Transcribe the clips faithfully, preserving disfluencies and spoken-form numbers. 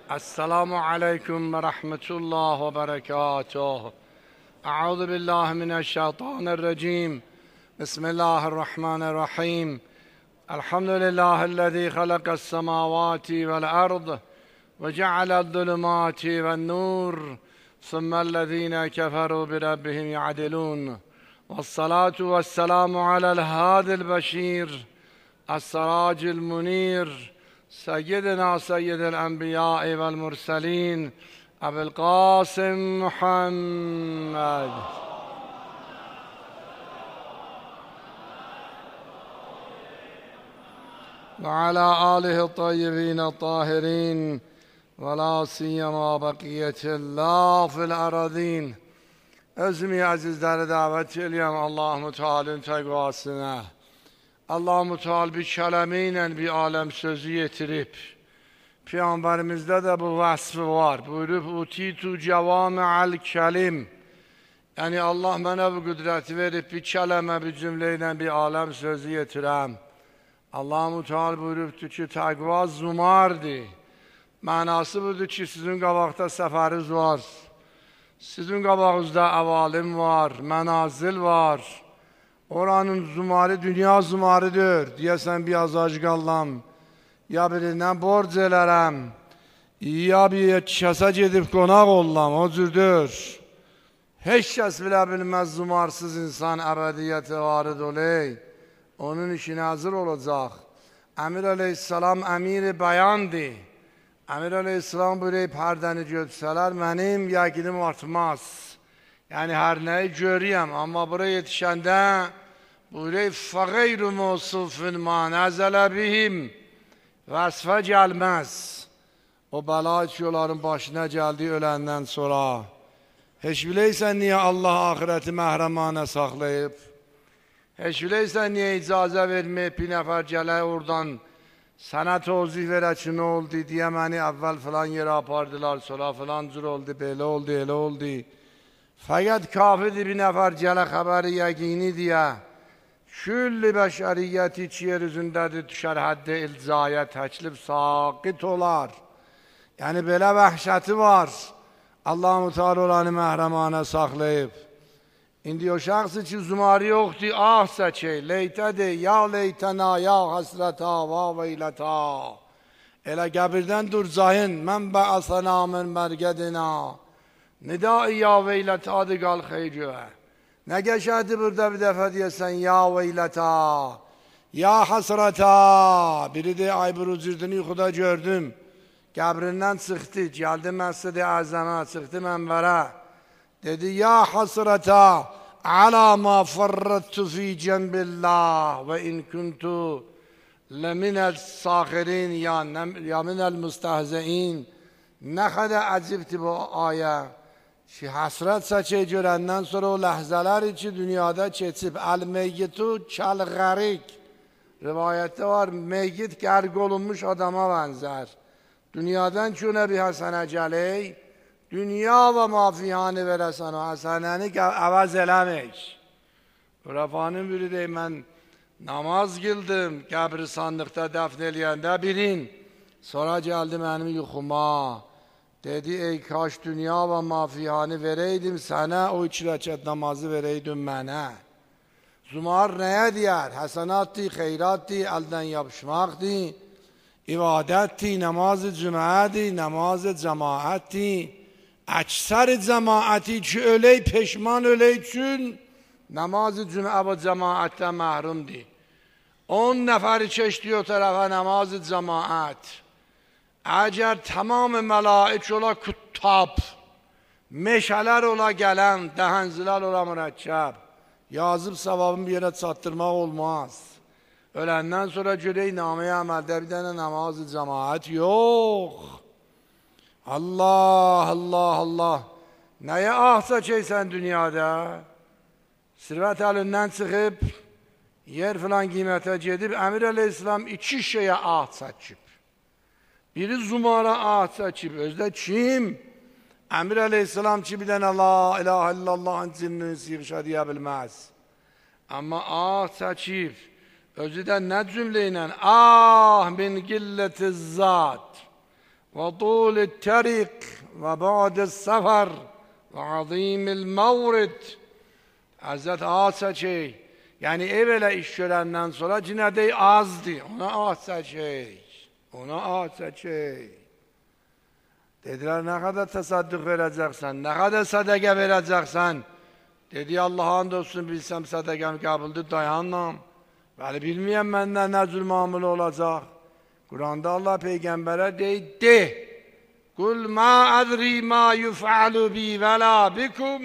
السلام عليكم ورحمة الله وبركاته. أعوذ بالله من الشيطان الرجيم. بسم الله الرحمن الرحيم. الحمد لله الذي خلق السماوات والأرض وجعل الظلمات والنور ثم الذين كفروا بربهم يعدلون، والصلاة والسلام على الهادي البشير السراج المنير سيدنا سيد الأنبياء والمرسلين أبي القاسم محمد وعلى آله الطيبين الطاهرين ولا سيما بقية الله في الأراضين. Özümü azizləri dəvət edirəm Allah-u Teala'nın təqvasına. Allah-u Teala bir kələmi ilə bir aləm sözü yetirib. Peyğəmbərimizdə də bu vəsfi var. Buyurub, utitu cəvami'al kəlim. Yəni Allah mənə bu qüdrəti verib, bir kələmə, bir cümlə ilə bir aləm sözü yetirəm. Allah-u Teala buyurubdur ki, təqva zumardır. Mənası budur ki, sizin qabaqda səfəriz var. Sizin qabağınızda əvalim var, mənazil var. Oranın zumarı dünya zumarıdır. Deyəsən bir azac qallam, ya birindən borc elərəm, ya bir kəsə gedib qonaq ollam, o cürdür. Heç kəs bilə bilməz zumarsız insan əbədiyyəti varid oley. Onun işinə hazır olacaq. Əmir Aleyhisselam əmir-i bəyandır. Əmir Aleyhisselam buyurub, hərdəni götürsələr, mənim yəqinim artmaz. Yəni, hər nəyi görəyəm, amma buraya yetişəndə buyurub, فَغَيْرُ مُوصُفٍ مَا نَزَلَ بِهِمْ vəsfə gəlməz. O bəla ki, onların başına gəldi öləndən sonra. Heç biləysən niyə Allah ahirəti məhrəmanə saxlayıb? Heç biləysən niyə icazə verməyib bir nəfər gələ oradan sənə tozih verə ki, nə oldu deyə məni əvvəl filan yerə apardılar, sonra filan cür oldu, belə oldu, elə oldu. Fəqət kafidir bir nəfər gələ xəbəri yəqini deyə külli bəşəriyyət iki yer üzündədir, düşər həddə ilzaya təklif saqit olar. Yəni, belə vəhşəti var. Allah-u Teala olanı məhrəmanə saxlayıb. İndi o şəxsi ki, zumarı yoxdur, ah səkey, leytədir, ya leytəna, ya həsrətə, va veylətə. Elə qəbirdən dur cahın, mən bəəsənə min mərgədinə. Nida-i ya veylətədir, qal xeyrüə. Nə qəşədir burada bir dəfə deyəsən, ya veylətə, ya həsrətə. Biri de ay bir ucurdunu yuxuda gördüm. Qəbrindən çıxdı, gəldi məscid-i əzəmə, çıxdı mənbərə. Dedi, ya həsrətə, alə ma fərrəttu fi cənbillah və in kuntu ləminəl saxirin ya minəl müstəhzəin. Nə qədər əcibdir bu ayə ki, həsrət çəkək görəndən sonra o ləhzələr ki, dünyada keçib, əl-meyyitu kəl-qərik. Rivayətdə var, meyyit qərq olunmuş adama bənzər. Dünyadan ki, ona bir həsənə gələk, dünya və mafiyanı verəsən o həsənəni əvəz eləmək. Rəfanın biri deyim, mən namaz qildim, qəbri sandıqda dəfn eləyəndə birin. Sonra gəldi mənim yuxuma. Dedi, ey kaş dünya və mafiyanı verəydim sənə, o iki rəkət namazı verəydim mənə. Zumar nəyə deyər? Həsənatdir, xeyratdir, əldən yapışmaqdır, ibadətdir, namaz-ı cümlədir, namaz-ı cəmaətdir. Əksər cəmaəti ki, ölək, peşman ölək üçün namaz-ı cümə və cəmaətdən məhrumdur. On nəfəri keçdi o tərəfə namaz-ı cəmaət. Əgər tamam mələik ola küttab, meşələr ola gələn, dəhənzilər ola mürəkkəb, yazıb savabını bir yerə çatdırmaq olmaz. Öləndən sonra görək naməyə əməldə bir dənə namaz-ı cəmaət yox. Allah, Allah, Allah. Nəyə ah çəkəysən dünyada? Sirvət əlindən çıxıb, yer filan qiymətə gedib, Əmir Aleyhisselam iki şeyə ah çəkib. Biri zumara ah çəkib, özdə kim? Əmir Aleyhisselam ki, bir dənə la ilahə illallahın cinnini siyğşə deyə bilməz. Amma ah çəkib, özü də nə cümlə ilə? Ah min qilləti zat وطول الطريق وبعد السفر وعظيم المورد. Hazret ağaç çek. Yani evvela iş görenden sonra yine de azdı. Ona ağaç çek. Ona ağaç çek. Dediler ne kadar tasadduk vereceksen, ne kadar sadaka vereceksen. Dedi Allah'a andolsun bilsem sadakam kabuldu dayanmam. Böyle bilmeyen benden ne zulm amil olacak. Kur'an'da Allah peygambere dedi. Kul ma adri ma yuf'alu bi ve la bikum.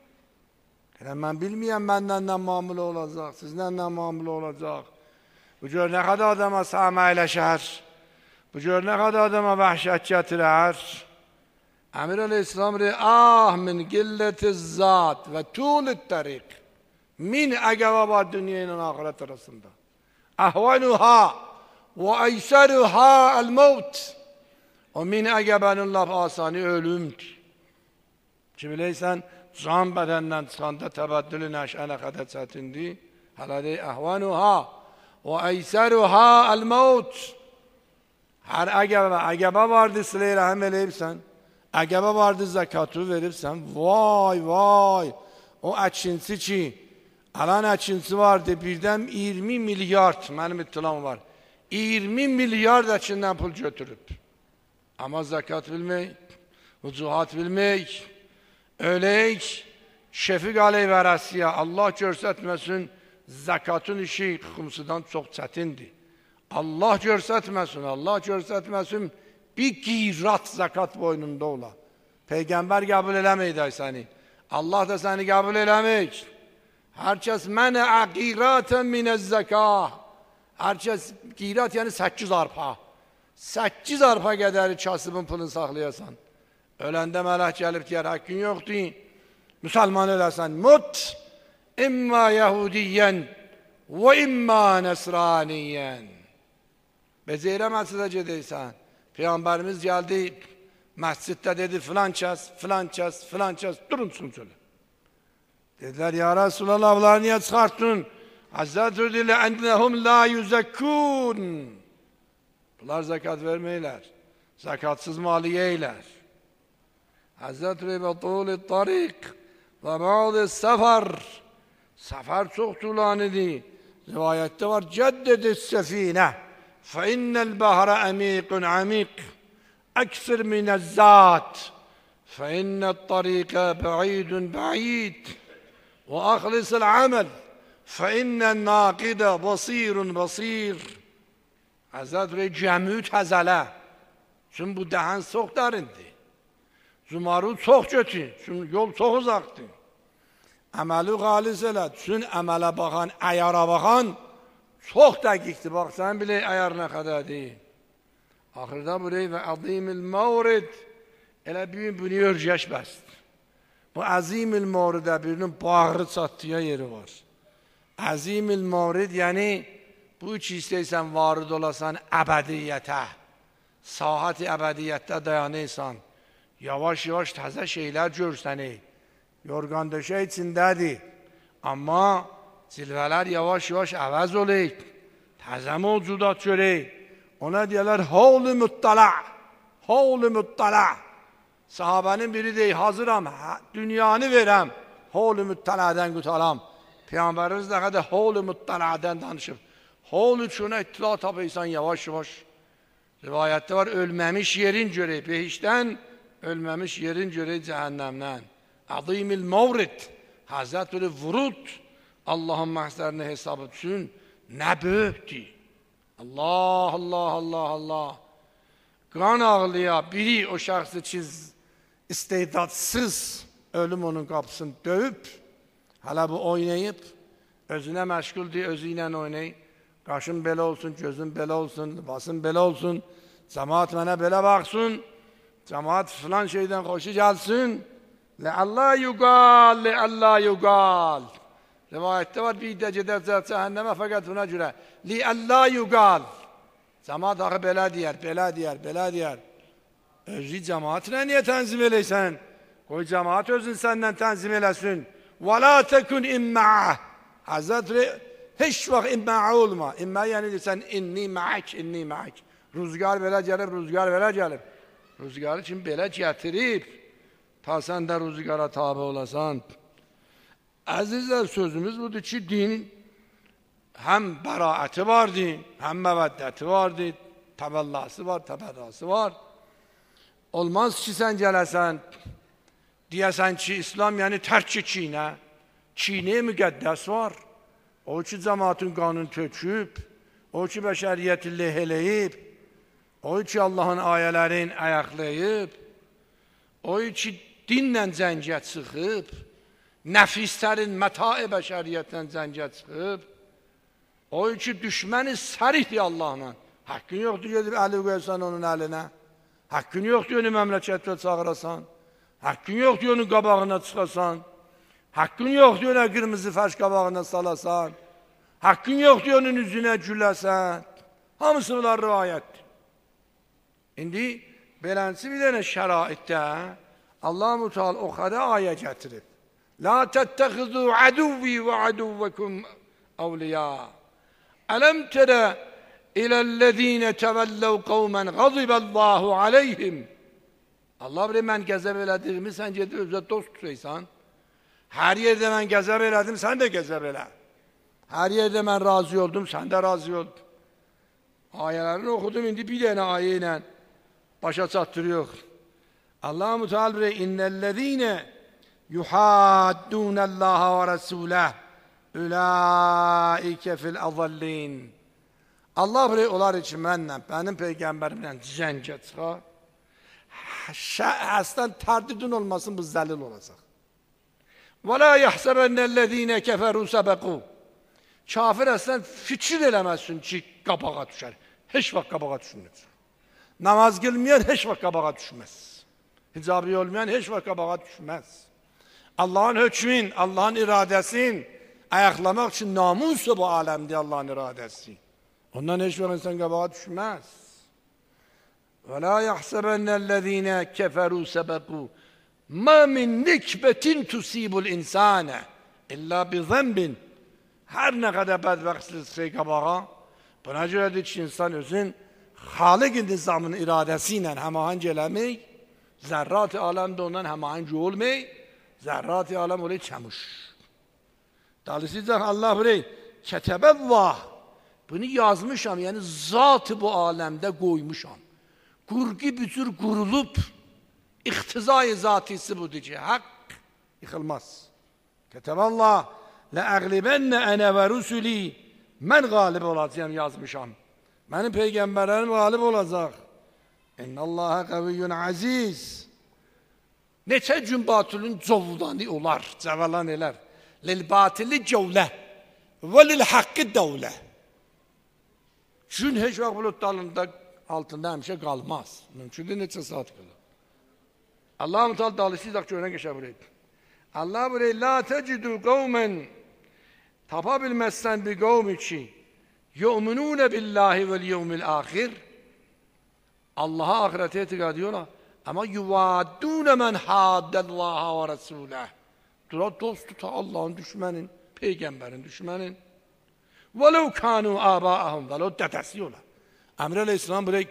Ben bilmeyen benden ne mamul olacak, sizden ne mamul olacak. Bu cür ne kadar adama sağmaylaşır. Bu cür ne kadar adama vahşet getirir. Emir Aleyhisselam diyor, ah min gilleti zat ve tuğlit tarik. Min agava var dünyanın ahiret arasında. Ahvanuha ve eyseruha el mevt. O min agabanın laf asani ölümdür. Ki bileysen, can bedenden çıkanda tebeddülü neşene kadar çetindi. Hala dey, ahvanuha ve eyseruha el mevt. Her agaba, agaba vardı sıla-i rahim eleyipsen. Agaba vardı zekatı verirsen, vay vay, o açınsı ki, alan açınsı vardı, birden yirmi milyar, benim ittilam var, yirmi milyar açından pul götürüp, ama zekat bilmek, vücuhat bilmek, öyleyik, şefik aleyh ve rasiye, Allah görsetmesin, zekatın işi kumsudan çok çetindi. Allah görsetmesin, Allah görsetmesin, bir girat zekat boynunda ola. Peygamber kabul eləmeydi seni. Allah da seni kabul eləmeyik. Herkes mene giraten minez zekah. Herkes girat yani sekiz arpa. Sekiz arpa kadar kasıbın pulunu saklayasan. Ölende melek gelip diyer hakkın yok değil. Müslüman ölersen mut. İmma Yahudiyen ve imma Nesraniyen. Bezeylemezsin de cedeysen. Peygamberimiz geldi, mescitte dedi filan ças, filan ças, filan ças, durunsun şöyle. Dediler ya Resulallah bunları niye çıkarttın? Hazreti dedi ennehum la yuzekkûn. Bunlar zekat vermeyler. Zakatsız mali yeyler. Hazreti ve tûl-i tarik ve ba'd-i sefer. Sefer çok tulanidi. Rivayette var ceddedis sefine. فإن البحر عميق عميق أكثر من الذات فإن الطريق بعيد بعيد وأخلص العمل فإن الناقد بصير بصير. Hazreti cemü tezele. Çünkü bu dehen çok derindi. Zumaru çok kötü. Çünkü yol çok uzaktı. Ameli galis elə. Çünkü amele bakan, ayara bakan çok dakikti. Bak sen bile ayarına kadar değil. Ahırda burayı ve azimil mavrid elə büyün bunu örgeç best. Bu azimil mavrid'e birinin bağrı çattığı yeri var. Azimil mavrid yani bu üç isteysen varid olasan ebediyete, sahat-i ebediyette dayanıysan, yavaş yavaş taze şeyler görseni, yorgan döşe içindedir. Ama cilveler yavaş yavaş əvəz olayım. Təzə mevcudat görək. Ona diyorlar havlu muttala. Havlu muttala. Sahabenin biri deyir hazıram. Dünyanı verəm. Havlu muttaladan qutalam. Peygamberimiz ne kadar havlu muttaladan danışıb. Havlu üçüne ittila tapıysan yavaş yavaş. Rivayette var ölmemiş yerin görək. Behişten ölmemiş yerin görək cehennemden. Azimil mavrid. Hazreti vurud. Allah'ın mahzerine hesap etsin. Ne büyüktü. Allah, Allah, Allah, Allah. Kan ağlıya biri o şahsı çiz istedatsız ölüm onun kapısını dövüp hala bu oynayıp özüne meşguldü, özüyle oynayıp kaşın bela olsun, gözün bela olsun, libasın bela olsun, cemaat bana bela baksın, cemaat filan şeyden koşu gelsin. Le Allah yugal, le Allah yugal. Rivayette var bir de gider cehenneme fakat buna göre li Allah yugal. Cemaat akı bela diyer, bela diyer, bela diyer. Özü cemaatine niye tenzim eleysen? Koy cemaat özün senden tenzim elesin. Ve la tekun imma'a. Hazretleri hiç vakit imma'a olma. İmma'a yani sen inni ma'ak, inni ma'ak. Rüzgar bela gelip, rüzgar bela gelip. Rüzgarı için belə gətirib, ta sən də rüzgara tabi olasan. Əzizlər, sözümüz budur ki, dinin həm bəraəti var din, həm məvəddəti var din, təbəllası var, təbərrası var. Olmaz ki, sən gələsən, deyəsən ki, İslam yəni tərk kinə, kinəyə müqəddəs var. O ki, cəmaatın qanun töküb, o ki, bəşəriyyəti leheləyib, o ki, Allahın ayələrin ayaqlayıb, o ki, dinlə cəngə çıxıb, nəfislərin mətai bəşəriyyətlə cəngə çıxıb, o ki, düşməni sərihdir Allahla. Haqqın yoxdur, gedib əli qoysan onun əlinə. Haqqın yoxdur, onu məmləkətlə çağırasan. Haqqın yoxdur, onun qabağına çıxasan. Haqqın yoxdur, ona qırmızı fərş qabağına salasan. Haqqın yoxdur, onun üzünə güləsən. Hamısı bunlar rivayətdir. İndi beləncə bir dənə şəraitdə Allah-u Teala o qədər ayə gətirib. La təttəxizu əduvvi və əduvvəkum əvliya. Ələm tərə iləl-ləzīnə təvəlləv qavmən qazibəllāhu aleyhim. Allah bilir, mən gəzəb elədiyimi sən gedib özə dost tutuysan. Hər yerdə mən gəzəb elədim, sən də gəzəb elə. Hər yerdə mən razı oldum, sən də razı oldum. Ayələrini oxudum, indi bir dənə ayə ilə başa çatdırıyor. Allah-u Teala bilir, innəl-ləzīnə yuhaddunəllâhə və rəsuləh ülaikə fil-əzəllin. Allah bilir, onlar üçün mənlə, mənim peyğəmbərimlə cəngə çıxar. Həsdən tərdidin olmasın, bu zəlil olacaq. Və la yəhsəbənnəl-ləzīnə kəfəru səbəqu. Kafir əslən fikir eləməsin ki, qabağa düşər. Heç vaxt qabağa düşmür. Namaz qılmayan heç vaxt qabağa düşməz. Hicabı olmayan heç vaxt qabağa düşməz. Allahın hökmün, Allahın iradəsin ayaqlamaq üçün namusu bu aləmdir Allahın iradəsi. Ondan heç vaxt insan qabağa düşməz. Və la yəhsəbənnəl-ləzīnə kəfəru səbəqu. Mə min nikbətin tusibul insənə illə bi zəmbin. Hər nə qədər bədbəxtsiz şey qabağa, buna görədir ki, insan özün xaliq nizamın iradəsi ilə həmahəng eləmək, zərrat-ı aləmdə ondan həmahəng olmək, zərrat-ı aləm olayı çəmuş. Dolayısıyla Allah burayı kətəbəllah, bunu yazmışam, yəni zat-ı bu aləmdə qoymuşam. Qurqi bücür qurulub, iqtizai zatisi budur ki, haqq yıxılmaz. Kətəbəllah, ləəqlibənnə ənə və rüsüli, mən qalib olacağım yazmışam. Mənim peyğəmbərlərim qalib olacaq. İnnəlləhə qəviyyun əziz. Neçə gün batılın covlanı olar, cəvalan elər. Lil-batili covlə və lil-haqqı dəvlə. Gün heç vaxt bulutlarında altında həmişə qalmaz. Mümkündür neçə saat qalır. Allah-u Teala dalısıyla görən geçə buraydı. Allah burayı la tecidu qavmən, tapa bilməzsən bir qavmi ki, yu'minunə billahi vel yevmil ahir, Allah'a ahirete etiqad ediyorlar, ama yuvaddunə mən haddəllaha və rəsuləh. Dura dost tuta Allah'ın düşmənin, peygamberin düşmənin. وَلَوْ كَانُوا آبَاءَهُمْ وَلَوْ dədəsi ola. Əmr əleyhisselam buraya,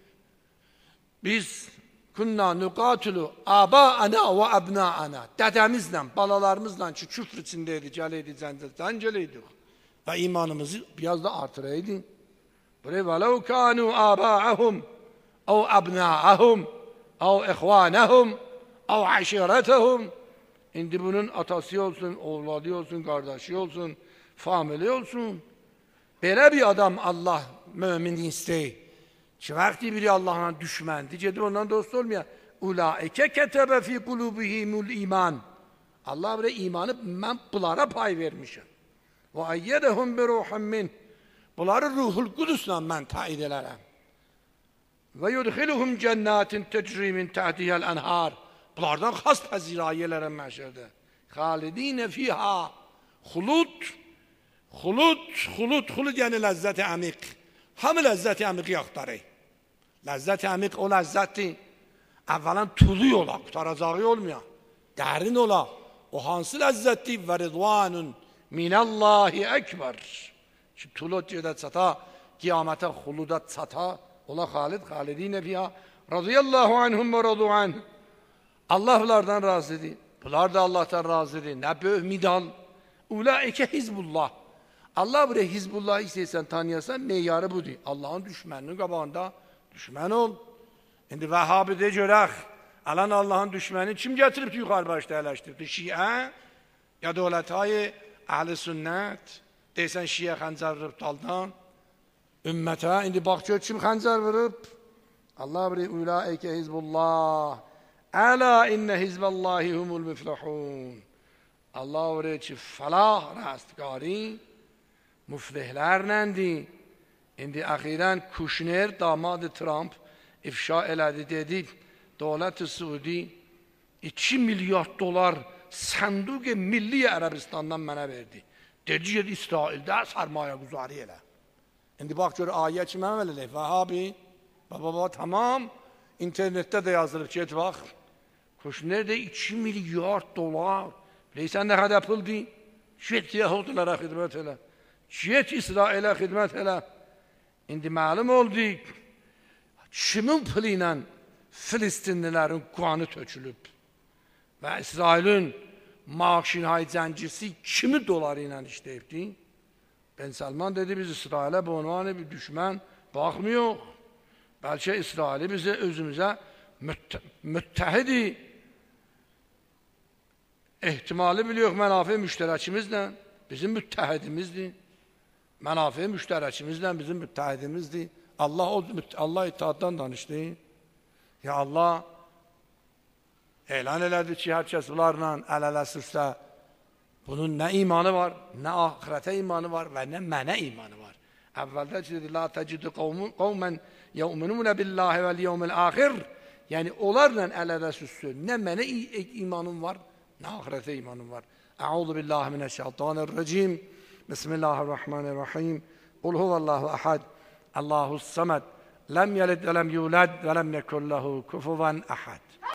biz kunna nukatulu aba-ana və abna-ana, dədəmizlə, balalarımızla ki, küfr içindeydi, gələydi, zəncələydik və imanımızı biraz da artıraydı. Buraya وَلَوْ كَانُوا آبَاءَهُمْ أَوْ أَبْنَاءَهُمْ أَوْ إِخْوَانَهُمْ أَوْ عَشِيرَتَهُمْ. İndi bunun atası olsun, oğladı olsun, kardeşi olsun, famili olsun. Belə bir adam Allah mümin istəyir ki, vaxtı biri Allah'la düşməndi, gedib ondan dost olmaya. Ulaikə kətəbə fi qulubihimul iman. Allah belə imanı mən bunlara pay vermişim. Və əyyədəhum bi ruhun min. Bunları ruhul qudusla mən taid elərəm. Və yudxiluhum cənnatin təcri min təhdiyəl ənhar. Bunlardan xas pəzirayi elərəm məşərdə. Xalidinə fiha xulud. Xulud, xulud, xulud yəni ləzzət-i əmiq. Hamı ləzzət-i əmiqi yaxtarı. Ləzzət-i əmiq o ləzzətdir. Əvvələn tulu ola, qutaracağı olmayan. Dərin ola. O hansı ləzzətdir? Və ridvanun minəllahi əkbər. Ki, tulu gedə çata, qiyamətə xuluda çata. Ola xalid, xalidinə fiha. Radıyallahu anhum ve radu anh. Allah bunlardan razıdır. Bunlar da Allah'tan razıdır. Ne böyük midal. Ulaike hizbullah. Allah buraya Hizbullah isteysen tanıyorsan meyyarı budur. Allah'ın düşmanının qabağında düşman ol. Şimdi Vehhabi de görək. Alan Allah'ın düşmanını kim getirip yukarı başta eleştirdi? Şia ya devletayı Ahl-i Sünnet. Deysən Şia xəncər vurub daldan. Ümmətə indi bax gör kim xəncər vurub? Allah buraya ulaike hizbullah. Ala inne hizballahi humul müflihun. Allah buraya ki falah rastgari müflihlərləndir. İndi axiren Kuşner damadı Trump ifşa elədi dedi. Dövlət-i Suudi iki milyar dolar Sənduq-i Milli Ərəbistandan mənə verdi. Dedi ki İsraildə sarmaya guzari elə. İndi bax gör ayə ki mən eləyək. Vəhabi baba baba tamam internetdə də yazılıb ki et bax. Kuşner de iki milyar dolar. Bileysən nə qədər puldu? Get Yahudilərə xidmət elə. Get İsrailə xidmət elə. İndi məlum oldu. Kimin pulu ilə Filistinlilərin qanı tökülüb? Və İsrailin maaşinay zəncisi kimi doları ilə işləyibdi? Ben Salman dedi biz İsrail'e bu unvanı bir düşman bakmıyor. Belki İsrail'i bize özümüze mütte, müttehidi ihtimali biliyor menafi müşterekimizle. Bizim müttehidimizdi. Menafi müşterekimizle bizim müttehidimizdi. Allah o Allah itaattan danıştı. Ya Allah elan elədi ki herkes bunlarla el-ele sürsə bunun ne imanı var, ne ahirete imanı var ve ne mene imanı var. Evvelde dedi la tecidu kavmen yu'minune billahi vel yevmil ahir. Yani onlarla el-ele süssün. Ne mene imanın var, ne ahirete imanın var. Euzu billahi mineşşeytanirracim. Bismillahirrahmanirrahim. Kul huvallahu ahad. Allahus samed. Lem yelid ve lem yulad ve lem yekun lehu kufuven ahad.